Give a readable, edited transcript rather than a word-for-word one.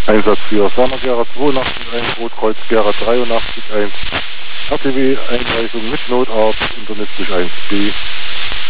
Einsatz für Sama Gera 82.1, Rotkreuz Gera 83.1, RTW Einweisung mit Notarzt, Internet durch 1B.